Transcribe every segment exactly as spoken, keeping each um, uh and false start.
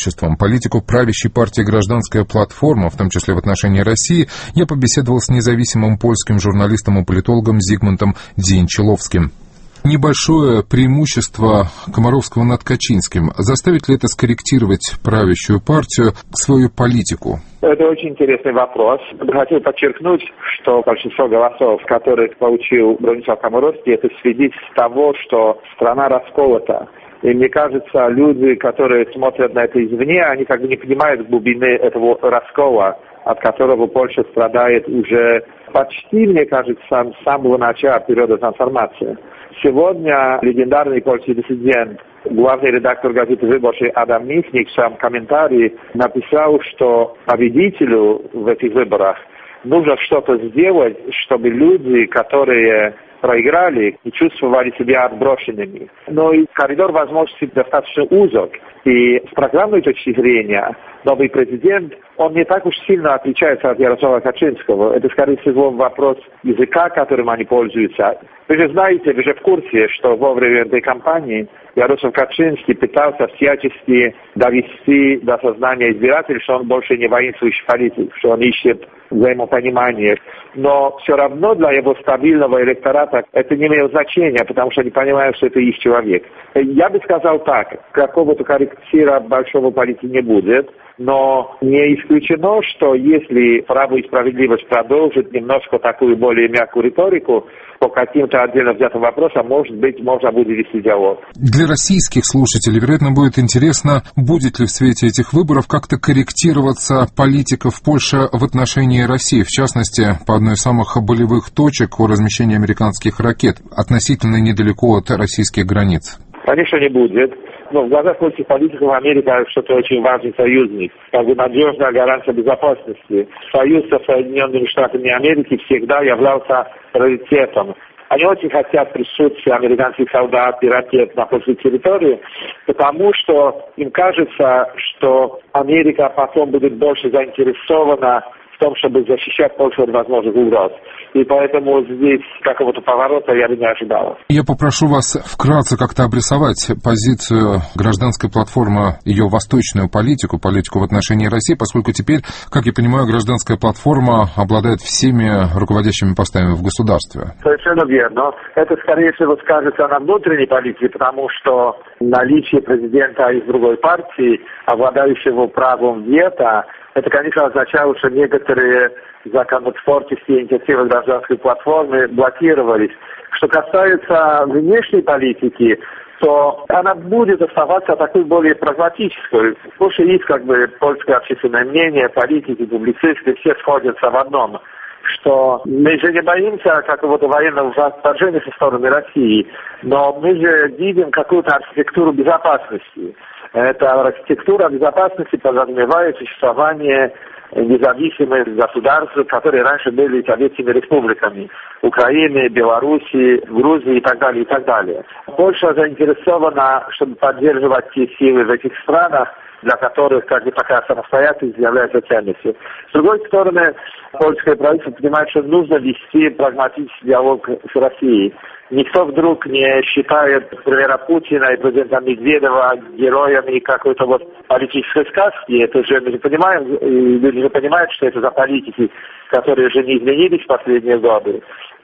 преимуществам. Политику правящей партии «Гражданская платформа», в том числе в отношении России, я побеседовал с независимым польским журналистом и политологом Зигмунтом Дзиенчиловским. Небольшое преимущество Комаровского над Качинским. Заставит ли это скорректировать правящую партию, свою политику? Это очень интересный вопрос. Хотел подчеркнуть, что большинство голосов, которых получил Бронислав Комаровский, это свидетельство того, что страна расколота. И мне кажется, люди, которые смотрят на это извне, они как бы не понимают глубины этого раскола, от которого Польша страдает уже почти, мне кажется, с самого начала периода трансформации. Сегодня легендарный польский диссидент, главный редактор газеты «Выборчий» Адам Михник в своем комментарии написал, что победителю в этих выборах нужно что-то сделать, чтобы люди, которые проиграли, не чувствовали себя отброшенными. Но и коридор возможностей достаточно узок. И с программной точки зрения новый президент, он не так уж сильно отличается от Ярослава Качинского. Это, скорее всего, вопрос языка, которым они пользуются. Вы же знаете, вы же в курсе, что во время этой кампании Ярослав Качинский пытался всячески довести до сознания избирателей, что он больше не воинствующий политик, что он ищет взаимопонимание. Но все равно для его стабильного электората это не имеет значения, потому что они понимают, что это их человек. Я бы сказал так, какого-то корректира большого политики не будет, но не исключено, что если «Право и справедливость» продолжит немножко такую более мягкую риторику по каким-то отдельно взятым вопросам, может быть, можно будет вести диалог. Для российских слушателей, вероятно, будет интересно, будет ли в свете этих выборов как-то корректироваться политика в Польше в отношении России, в частности, по одной из самых болевых точек о размещении американских ракет, относительно недалеко от российских границ. Конечно, не будет. Но в глазах польских политиков Америка что-то очень важный союзник, как бы надежная гарантия безопасности. Союз со Соединенными Штатами Америки всегда являлся раритетом. Они очень хотят присутствия американских солдат и ракет на польской территории, потому что им кажется, что Америка потом будет больше заинтересована в том, чтобы защищать Польшу от возможных угроз. И поэтому здесь какого-то поворота я бы не ожидал. Я попрошу вас вкратце как-то обрисовать позицию «Гражданской платформы», ее восточную политику, политику в отношении России, поскольку теперь, как я понимаю, «Гражданская платформа» обладает всеми руководящими постами в государстве. Совершенно верно. Это, скорее всего, скажется на внутренней политике, потому что наличие президента из другой партии, обладающего правом вето, это, конечно, означало, что некоторые законотворческие инициативы гражданской платформы блокировались. Что касается внешней политики, то она будет оставаться такой более прагматической. Потому что есть как бы польское общественное мнение, политики, публицисты, все сходятся в одном, что мы же не боимся какого-то военного вторжения со стороны России, но мы же видим какую-то архитектуру безопасности. Эта архитектура безопасности подразумевает существование независимых государств, которые раньше были советскими республиками. Украины, Белоруссии, Грузии и так далее, и так далее. Польша заинтересована, чтобы поддерживать те силы в этих странах, для которых как бы такая самостоятельность является ценностью. С другой стороны, польское правительство понимает, что нужно вести прагматический диалог с Россией. Никто вдруг не считает премьера Путина и президента Медведева героями какой-то вот политической сказки. Это же мы же понимаем, люди же понимают, что это за политики, которые же не изменились в последние годы.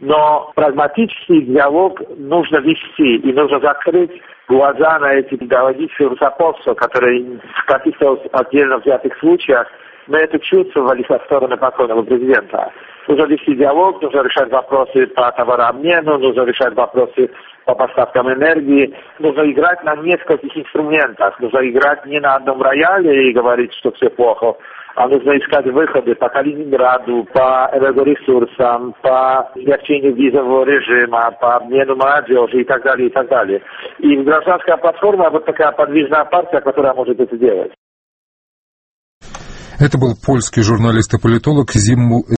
Но прагматический диалог нужно вести, и нужно закрыть глаза на эти идеологические русофобства, которые в каких-то отдельно взятых случаях мы это чувствовали со стороны покойного президента. Нужно вести диалог, нужно решать вопросы по товарообмену, нужно решать вопросы по поставкам энергии. Нужно играть на нескольких инструментах. Нужно играть не на одном рояле и говорить, что все плохо, а нужно искать выходы по Калининграду, по энергоресурсам, по смягчению визового режима, по обмену молодежи и так далее, и так далее. И гражданская платформа вот такая подвижная партия, которая может это делать. Это был польский журналист и политолог Зигмунт